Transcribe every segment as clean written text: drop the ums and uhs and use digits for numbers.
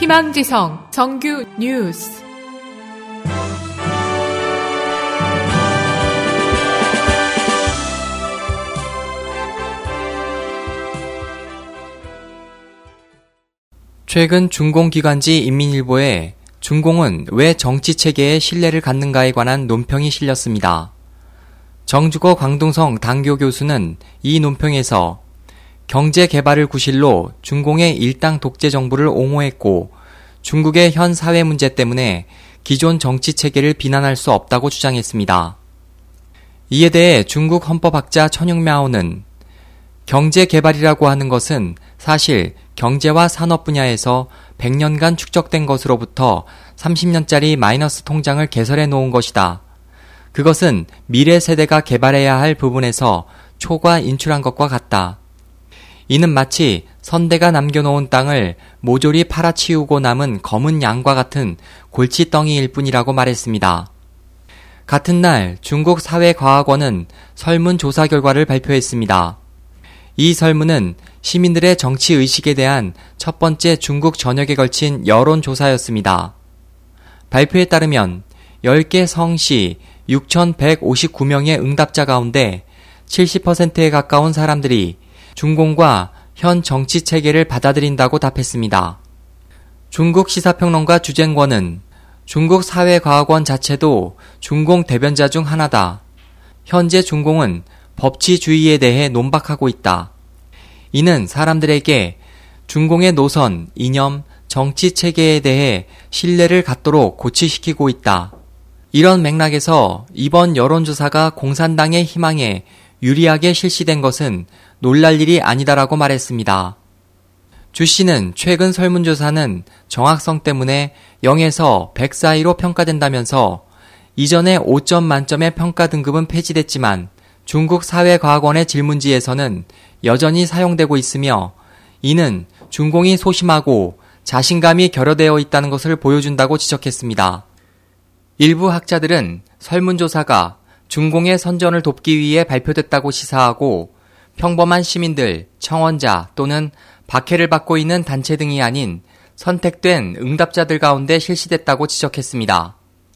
희망지성 정규 뉴스. 최근 중공기관지 인민일보에 중공은 왜 정치체계에 신뢰를 갖는가에 관한 논평이 실렸습니다. 정주거 광둥성 당교 교수는 이 논평에서 경제개발을 구실로 중공의 일당 독재 정부를 옹호했고 중국의 현 사회 문제 때문에 기존 정치체계를 비난할 수 없다고 주장했습니다. 이에 대해 중국 헌법학자 천육мя오는 경제개발이라고 하는 것은 사실 경제와 산업 분야에서 100년간 축적된 것으로부터 30년짜리 마이너스 통장을 개설해 놓은 것이다. 그것은 미래 세대가 개발해야 할 부분에서 초과 인출한 것과 같다. 이는 마치 선대가 남겨놓은 땅을 모조리 팔아치우고 남은 검은 양과 같은 골칫덩이일 뿐이라고 말했습니다. 같은 날 중국 사회과학원은 설문조사 결과를 발표했습니다. 이 설문은 시민들의 정치의식에 대한 첫 번째 중국 전역에 걸친 여론조사였습니다. 발표에 따르면 10개 성시 6,159명의 응답자 가운데 70%에 가까운 사람들이 중공과 현 정치체계를 받아들인다고 답했습니다. 중국 시사평론가 주쟁권은 중국 사회과학원 자체도 중공 대변자 중 하나다. 현재 중공은 법치주의에 대해 논박하고 있다. 이는 사람들에게 중공의 노선, 이념, 정치체계에 대해 신뢰를 갖도록 고취시키고 있다. 이런 맥락에서 이번 여론조사가 공산당의 희망에 유리하게 실시된 것은 놀랄 일이 아니다라고 말했습니다. 주 씨는 최근 설문조사는 정확성 때문에 0에서 100 사이로 평가된다면서 이전에 5점 만점의 평가 등급은 폐지됐지만 중국 사회과학원의 질문지에서는 여전히 사용되고 있으며 이는 중공이 소심하고 자신감이 결여되어 있다는 것을 보여준다고 지적했습니다. 일부 학자들은 설문조사가 중공의 선전을 돕기 위해 발표됐다고 시사하고 평범한 시민들, 청원자 또는 박해를 받고 있는 단체 등이 아닌 선택된 응답자들 가운데 실시됐다고 지적했습니다.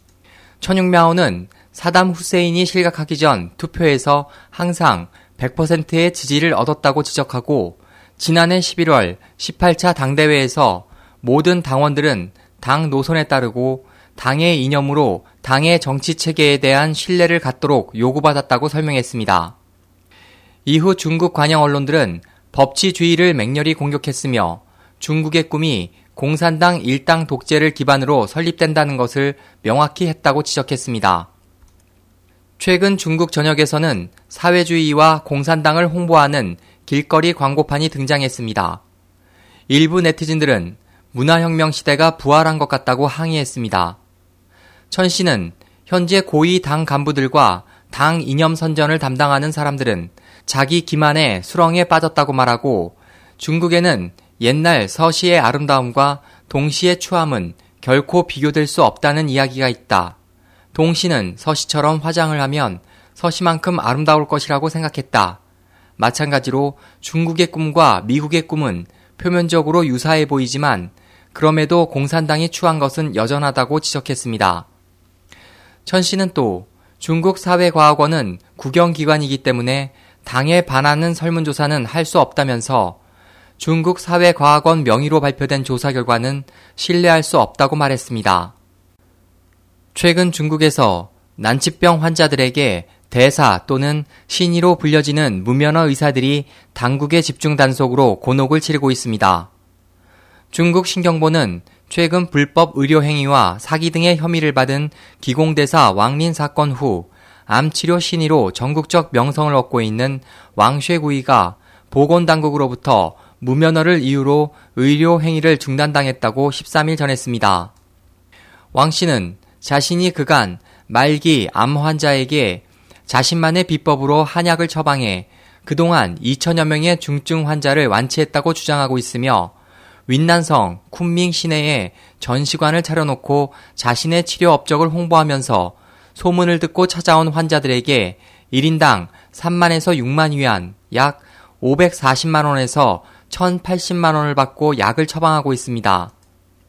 천육мя오는 사담 후세인이 실각하기 전 투표에서 항상 100%의 지지를 얻었다고 지적하고 지난해 11월 18차 당대회에서 모든 당원들은 당 노선에 따르고 당의 이념으로 당의 정치체계에 대한 신뢰를 갖도록 요구받았다고 설명했습니다. 이후 중국 관영 언론들은 법치주의를 맹렬히 공격했으며 중국의 꿈이 공산당 일당 독재를 기반으로 설립된다는 것을 명확히 했다고 지적했습니다. 최근 중국 전역에서는 사회주의와 공산당을 홍보하는 길거리 광고판이 등장했습니다. 일부 네티즌들은 문화혁명 시대가 부활한 것 같다고 항의했습니다. 천 씨는 현재 고위 당 간부들과 당 이념 선전을 담당하는 사람들은 자기 기만에 수렁에 빠졌다고 말하고 중국에는 옛날 서시의 아름다움과 동시의 추함은 결코 비교될 수 없다는 이야기가 있다. 동시는 서시처럼 화장을 하면 서시만큼 아름다울 것이라고 생각했다. 마찬가지로 중국의 꿈과 미국의 꿈은 표면적으로 유사해 보이지만 그럼에도 공산당이 추한 것은 여전하다고 지적했습니다. 천 씨는 또 중국 사회과학원은 국영기관이기 때문에 당에 반하는 설문조사는 할 수 없다면서 중국 사회과학원 명의로 발표된 조사 결과는 신뢰할 수 없다고 말했습니다. 최근 중국에서 난치병 환자들에게 대사 또는 신의로 불려지는 무면허 의사들이 당국의 집중 단속으로 곤혹을 치르고 있습니다. 중국 신경보는 최근 불법 의료 행위와 사기 등의 혐의를 받은 기공대사 왕린 사건 후 암치료 신의로 전국적 명성을 얻고 있는 왕쉐구이가 보건당국으로부터 무면허를 이유로 의료 행위를 중단당했다고 13일 전했습니다. 왕 씨는 자신이 그간 말기 암 환자에게 자신만의 비법으로 한약을 처방해 그동안 2천여 명의 중증 환자를 완치했다고 주장하고 있으며 윈난성, 쿤밍 시내에 전시관을 차려놓고 자신의 치료 업적을 홍보하면서 소문을 듣고 찾아온 환자들에게 1인당 3만에서 6만 위안, 약 540만 원에서 1,080만 원을 받고 약을 처방하고 있습니다.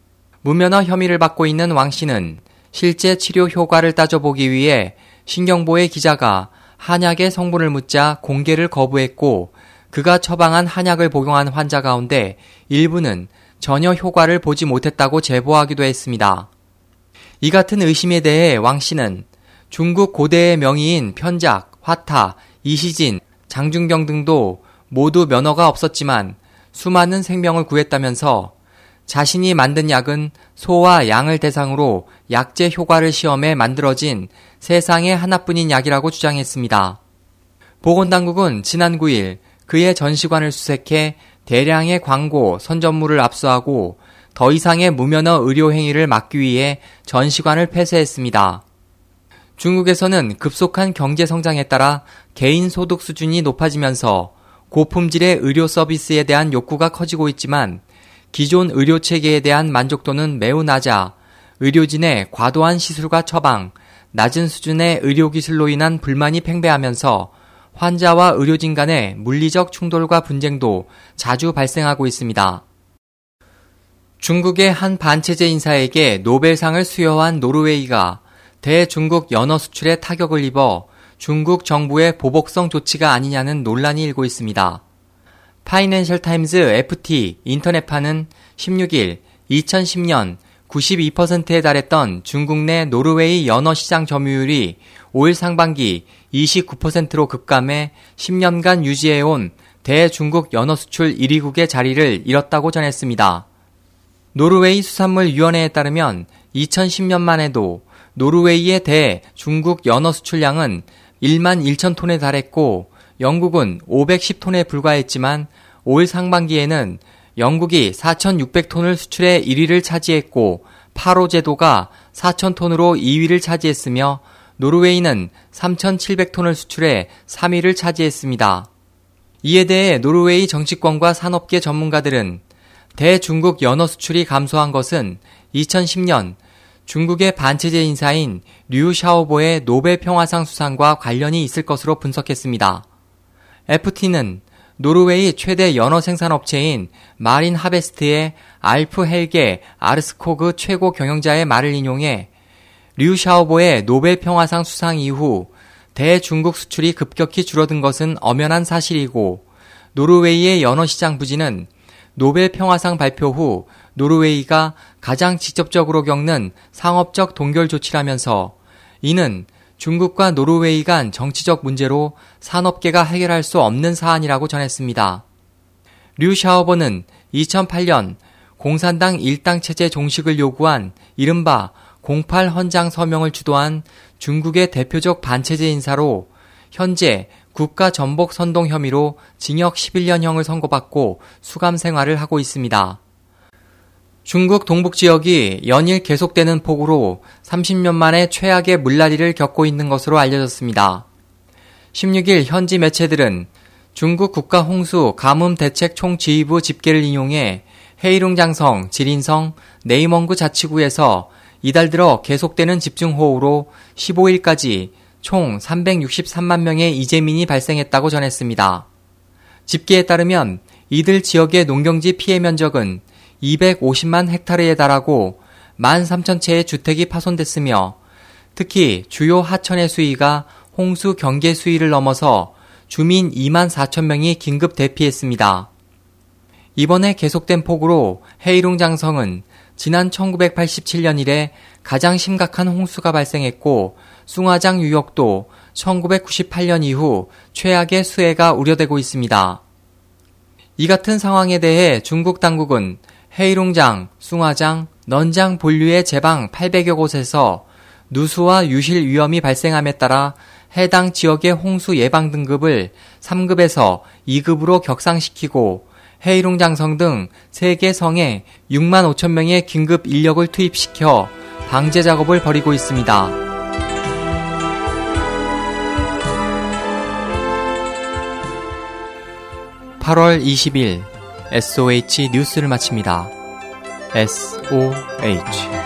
무면허 혐의를 받고 있는 왕 씨는 실제 치료 효과를 따져보기 위해 신경보의 기자가 한약의 성분을 묻자 공개를 거부했고, 그가 처방한 한약을 복용한 환자 가운데 일부는 전혀 효과를 보지 못했다고 제보하기도 했습니다. 이 같은 의심에 대해 왕 씨는 중국 고대의 명의인 편작, 화타, 이시진, 장중병 등도 모두 면허가 없었지만 수많은 생명을 구했다면서 자신이 만든 약은 소와 양을 대상으로 약제 효과를 시험해 만들어진 세상에 하나뿐인 약이라고 주장했습니다. 보건당국은 지난 9일 그의 전시관을 수색해 대량의 광고, 선전물을 압수하고 더 이상의 무면허 의료 행위를 막기 위해 전시관을 폐쇄했습니다. 중국에서는 급속한 경제 성장에 따라 개인 소득 수준이 높아지면서 고품질의 의료 서비스에 대한 욕구가 커지고 있지만 기존 의료 체계에 대한 만족도는 매우 낮아 의료진의 과도한 시술과 처방, 낮은 수준의 의료기술로 인한 불만이 팽배하면서 환자와 의료진 간의 물리적 충돌과 분쟁도 자주 발생하고 있습니다. 중국의 한 반체제 인사에게 노벨상을 수여한 노르웨이가 대중국 연어 수출에 타격을 입어 중국 정부의 보복성 조치가 아니냐는 논란이 일고 있습니다. 파이낸셜 타임즈 FT 인터넷판은 16일 2010년 92%에 달했던 중국 내 노르웨이 연어 시장 점유율이 올 상반기 29%로 급감해 10년간 유지해온 대중국 연어 수출 1위국의 자리를 잃었다고 전했습니다. 노르웨이 수산물위원회에 따르면 2010년만 해도 노르웨이의 대중국 연어 수출량은 1만 1천 톤에 달했고 영국은 510톤에 불과했지만 올 상반기에는 영국이 4,600톤을 수출해 1위를 차지했고 파로 제도가 4,000톤으로 2위를 차지했으며 노르웨이는 3,700톤을 수출해 3위를 차지했습니다. 이에 대해 노르웨이 정치권과 산업계 전문가들은 대중국 연어 수출이 감소한 것은 2010년 중국의 반체제 인사인 류 샤오보의 노벨 평화상 수상과 관련이 있을 것으로 분석했습니다. FT는 노르웨이 최대 연어 생산업체인 마린 하베스트의 알프 헬게 아르스코그 최고 경영자의 말을 인용해 류 샤오보의 노벨 평화상 수상 이후 대중국 수출이 급격히 줄어든 것은 엄연한 사실이고 노르웨이의 연어 시장 부진은 노벨 평화상 발표 후 노르웨이가 가장 직접적으로 겪는 상업적 동결 조치라면서 이는 중국과 노르웨이 간 정치적 문제로 산업계가 해결할 수 없는 사안이라고 전했습니다. 류 샤오버는 2008년 공산당 일당 체제 종식을 요구한 이른바 08 헌장 서명을 주도한 중국의 대표적 반체제 인사로 현재 국가 전복 선동 혐의로 징역 11년형을 선고받고 수감 생활을 하고 있습니다. 중국 동북 지역이 연일 계속되는 폭우로 30년 만에 최악의 물난리를 겪고 있는 것으로 알려졌습니다. 16일 현지 매체들은 중국 국가홍수 가뭄대책총지휘부 집계를 인용해 헤이룽장성, 지린성, 네이멍구 자치구에서 이달 들어 계속되는 집중호우로 15일까지 총 363만 명의 이재민이 발생했다고 전했습니다. 집계에 따르면 이들 지역의 농경지 피해 면적은 250만 헥타르에 달하고 13,000채의 주택이 파손됐으며 특히 주요 하천의 수위가 홍수 경계 수위를 넘어서 주민 2만 4천 명이 긴급 대피했습니다. 이번에 계속된 폭우로 헤이룽장성은 지난 1987년 이래 가장 심각한 홍수가 발생했고 숭화장 유역도 1998년 이후 최악의 수해가 우려되고 있습니다. 이 같은 상황에 대해 중국 당국은 헤이룽장, 숭화장, 넌장 본류의 제방 800여 곳에서 누수와 유실 위험이 발생함에 따라 해당 지역의 홍수 예방 등급을 3급에서 2급으로 격상시키고 헤이룽장성 등 3개 성에 6만 5천 명의 긴급 인력을 투입시켜 방제 작업을 벌이고 있습니다. (8월 20일) SOH 뉴스를 마칩니다. SOH